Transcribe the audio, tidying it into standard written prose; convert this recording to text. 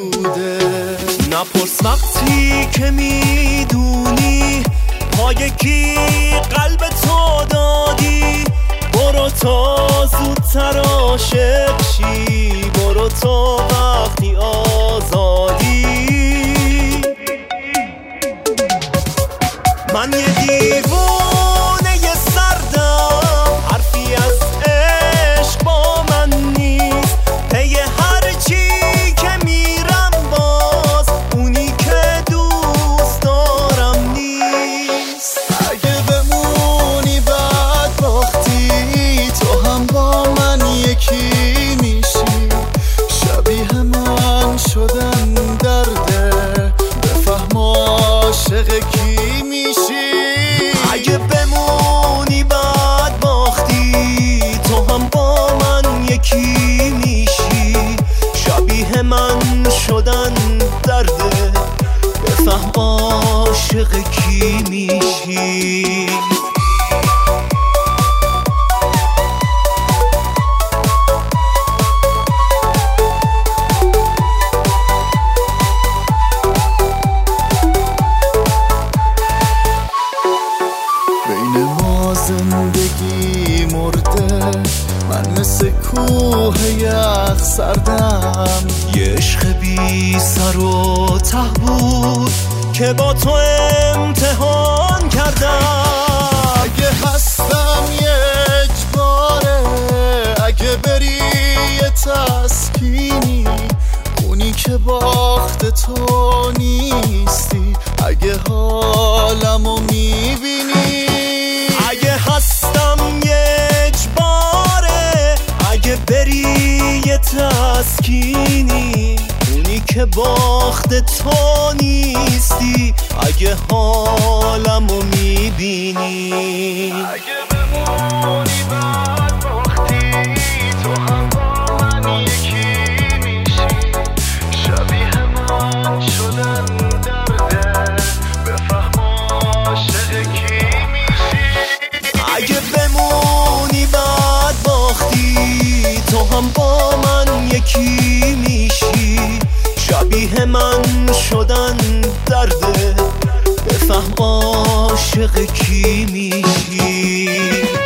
بوده. نپرس وقتی که میدونی پای کی قلب تو دادی، برو تا زودتر عاشق شی، برو تا وقتی آزادی. من یه دیوونه سردم، حرفی از عشق با من نیست، پی هر چی که میرم باز اونی که دوست دارم نیست. اگه بمونی بعد باختی، تو هم با من یکی میشی، شبیه من شدن درده، بفهم عاشق کی میشی. اگه بمونی بعد باختی، تو هم با من یکی میشی، شبیه من شدن درده، بفهم عاشق کی میشی. بین ما زندگی مرده، من مثل کوه یخ سردم، یه عشق بی سر و ته بود که با تو امتحان کردم. اگه هستم یه اجباره، اگه بری یه تسکینی، اونی که باخت تو نیستی، اگه حالمو میبینی. اگه هستم یه اجباره، اگه بری یه تسکینی، اونی که باخت تو نیستی، اگه حالمو میبینی. اگه بمونی بعد باختی، تو هم با من یکی میشی، شبیه من شدن درده، بفهم عاشق کی میشی. اگه بمونی بعد باختی، تو هم با من یکی میشی، شبیه من شدن درده، بفهم عاشق کی میشی.